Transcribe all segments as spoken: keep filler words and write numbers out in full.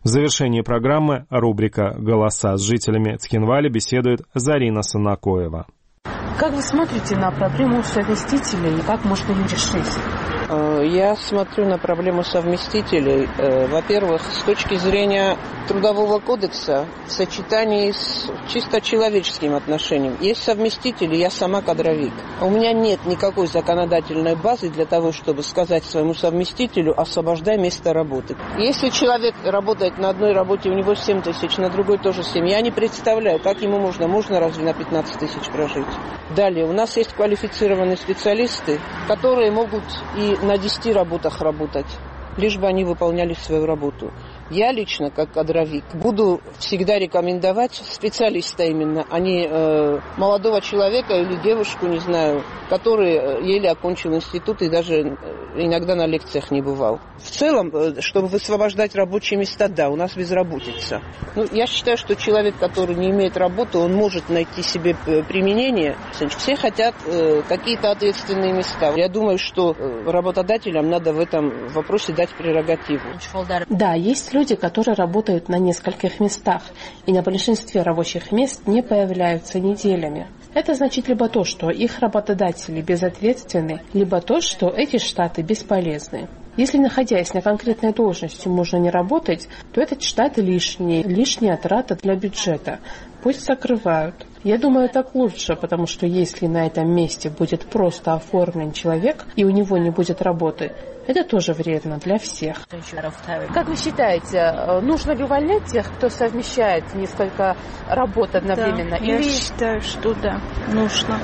В завершении программы рубрика «Голоса» с жителями Цхинвали беседует Зарина Санакоева. Как вы смотрите на проблему совместителей и как можно ее решить? Я смотрю на проблему совместителей, во-первых, с точки зрения Трудового кодекса в сочетании с чисто человеческим отношением. Есть совместители, я сама кадровик. У меня нет никакой законодательной базы для того, чтобы сказать своему совместителю: освобождай место работы. Если человек работает на одной работе, у него семь тысяч, на другой тоже семь, я не представляю, как ему можно, можно разве на пятнадцать тысяч прожить. Далее, у нас есть квалифицированные специалисты, которые могут и на десяти работах работать, лишь бы они выполняли свою работу. Я лично, как кадровик, буду всегда рекомендовать специалиста именно, а не э, молодого человека или девушку, не знаю, который еле окончил институт и даже иногда на лекциях не бывал. В целом, чтобы высвобождать рабочие места, да, у нас безработица. Ну, я считаю, что человек, который не имеет работы, он может найти себе применение. Все хотят э, какие-то ответственные места. Я думаю, что работодателям надо в этом вопросе дать прерогативу. Да, есть люди, которые работают на нескольких местах и на большинстве рабочих мест не появляются неделями. Это значит либо то, что их работодатели безответственны, либо то, что эти штаты бесполезны. Если, находясь на конкретной должности, можно не работать, то этот штат лишний, лишняя трата для бюджета. Пусть закрывают. Я думаю, так лучше, потому что если на этом месте будет просто оформлен человек и у него не будет работы, это тоже вредно для всех. Как вы считаете, нужно ли увольнять тех, кто совмещает несколько работ одновременно? Да, Или... я считаю, что да, нужно.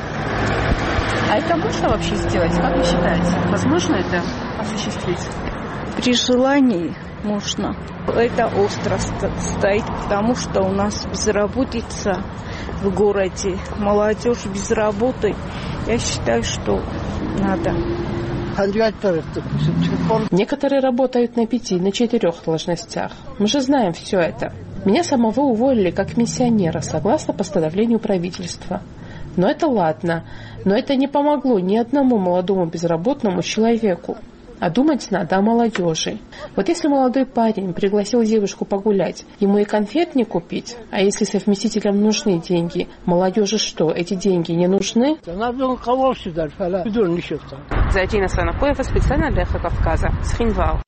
А это можно вообще сделать? Как вы считаете? Возможно это осуществить? При желании можно. Это остро стоит, потому что у нас безработица в городе, молодежь без работы. Я считаю, что надо. Некоторые работают на пяти, на четырех должностях. Мы же знаем все это. Меня самого уволили как миссионера, согласно постановлению правительства. Но это ладно. Но это не помогло ни одному молодому безработному человеку. А думать надо о молодежи. Вот если молодой парень пригласил девушку погулять, ему и конфет не купить, а если совместителям нужны деньги, молодежи что, эти деньги не нужны? Зарина Санакоева специально для Эхо Кавказа, Цхинвал.